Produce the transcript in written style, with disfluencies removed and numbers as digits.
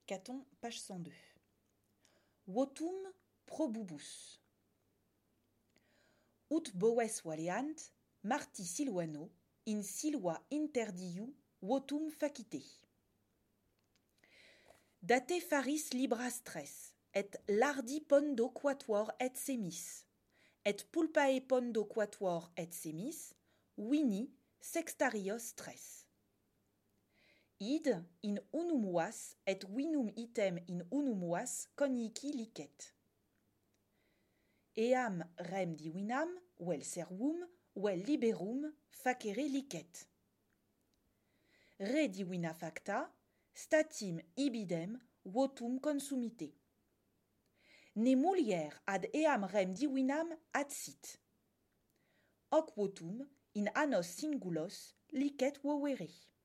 Caton, page 102. Votum probubus. Ut boes valeant, marti siluano, in silua interdiu votum facite. Date faris libras tres, et lardi pondo quatuor et semis, et pulpae pondo quatuor et semis, vini sextarios tres. Id in unum vas et vinum item in unum vas cognici licet. Eam rem divinam, vel servum, vel liberum facere licet. Re divina facta, statim ibidem votum consumite. Ne mulier ad eam rem divinam adsit. Hoc votum in annos singulos licet vovere.